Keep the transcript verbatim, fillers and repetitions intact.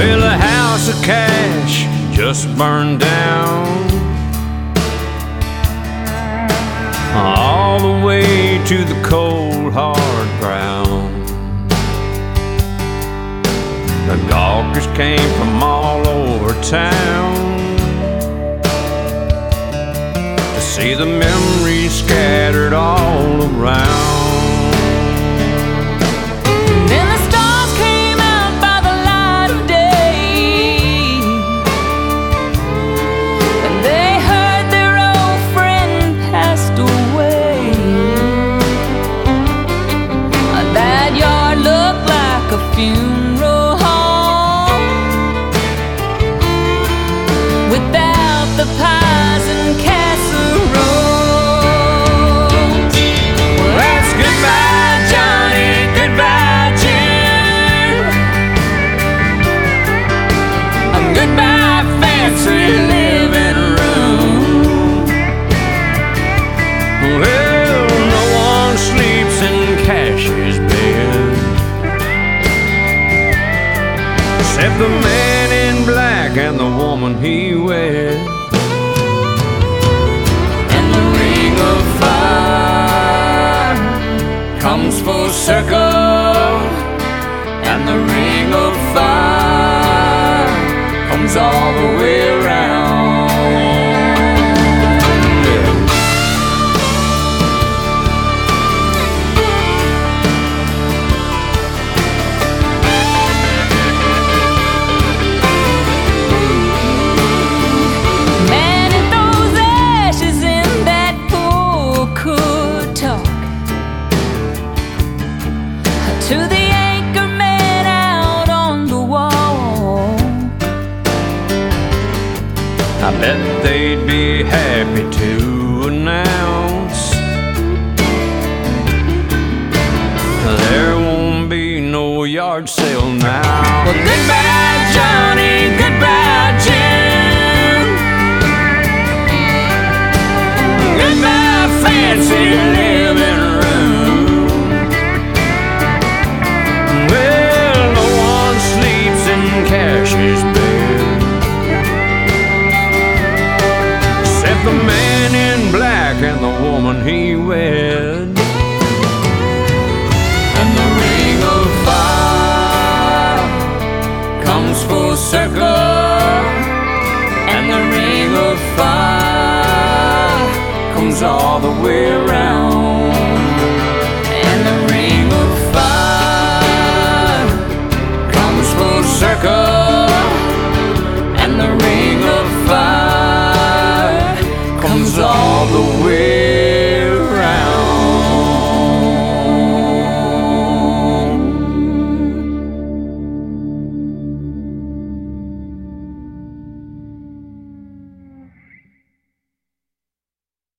Well, the house of cash just burned down, all the way to the cold hard ground. The gawkers came from all over town to see the memories scattered all around. Funeral home without the pies and casseroles. Well, that's goodbye, Johnny, goodbye, Jim, and goodbye, fancy living room. Well, no one sleeps in Cash's bed except the man in black and the woman he wed. And the ring of fire comes full circle, and the ring of fire comes all the way around. To the anchor man out on the wall, I bet they'd be happy to announce there won't be no yard sale now. Well, goodbye, Johnny, goodbye, Jim, goodbye, fancy living room. Cash's bed except the man in black and the woman he wed. And the ring of fire comes full circle, and the ring of fire comes all the way around.